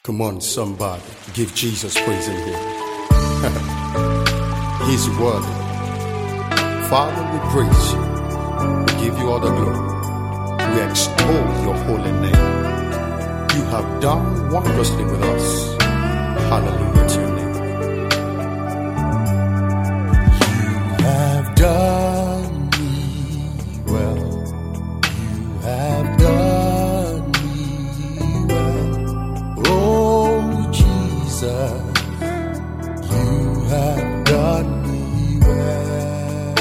Come on, somebody, give Jesus praise in here. He's worthy. Father, we praise you. We give you all the glory. We extol your holy name. You have done wondrously with us. Hallelujah to your name. You have done me well. You have done me well. Oh, Jesus, you have done me well.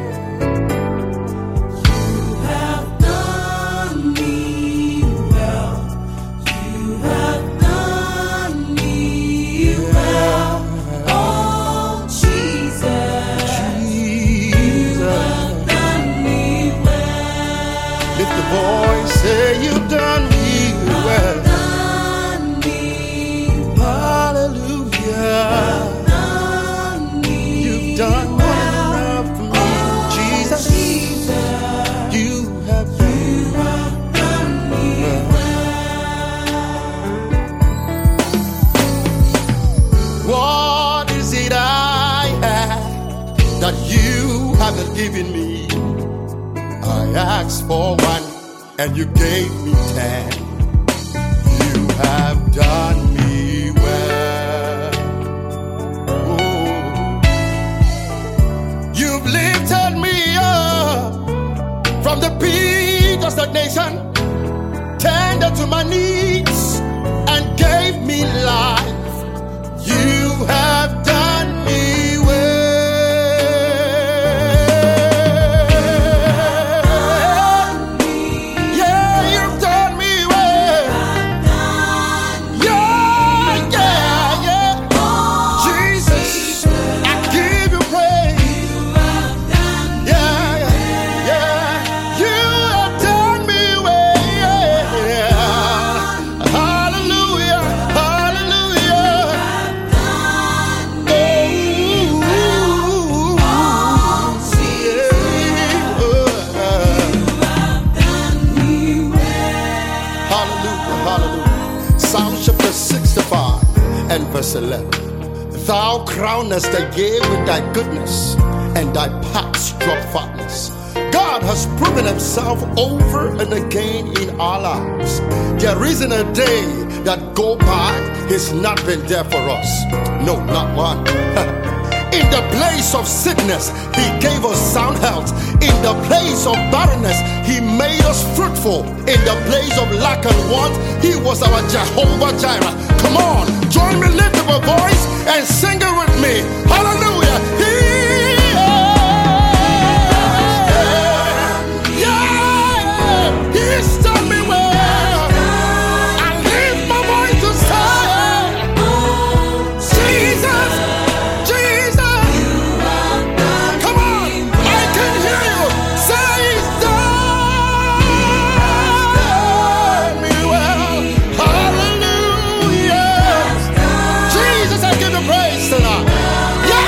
You have done me well. You have done me well. Oh, Jesus, you have done me well. Lift the voice, say you've done me well. Hallelujah. You've done more than enough for me, Jesus. You have done me well. What is it I have that you haven't given me? I asked for one and you gave me 10. You have done me well. Oh. You've lifted me up from the pit of stagnation, tended to my needs, and gave me life. You have done me well. Yeah, you've done me well. Yeah, yeah, yeah. Jesus, I give you praise. Yeah, yeah, yeah. You have done me well. Hallelujah, hallelujah. Hallelujah, hallelujah. Psalm chapter 65 and verse 11. Thou crownest the year with thy goodness, and thy paths drop fatness. God has proven himself over and again in our lives. There isn't a day that go by he's not been there for us. No, not one. In the place of sickness, he gave us sound health. In the place of barrenness, he made us fruitful. In the place of lack and want, he was our Jehovah Jireh. Come on, join me, lift up a voice and sing it with me. Hallelujah. He's done me well. I lift my voice to say, Jesus, Jesus. Come on, I can hear you. Say he's done me well. Hallelujah. Jesus, I give you praise tonight. Yeah.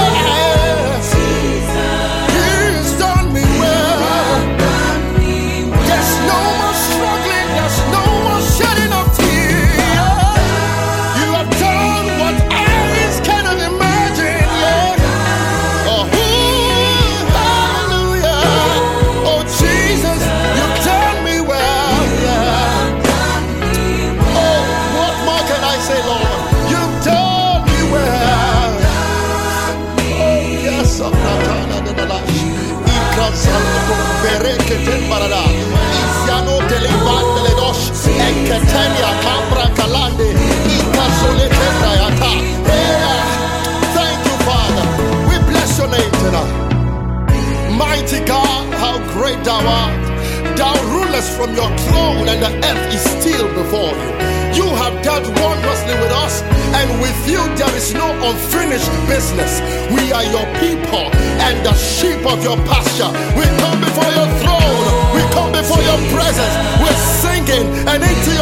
He's done me well. There's no more struggling. There's no more shedding of tears. You have done what eyes cannot imagine. Yeah. Oh, hallelujah. Oh, Jesus, you've done me well. Yeah. Oh, what more can I say, Lord? You've done me well. Oh, yes, I'm not tired of the life. Thank you, Father. We bless your name tonight. Mighty God, how great thou art. Thou rulest from your throne, and the earth is still before you. You have dealt wondrously with us, and with you there is no unfinished business. We are your people and the sheep of your pasture. We come before your throne. We come before your presence. We're singing, and into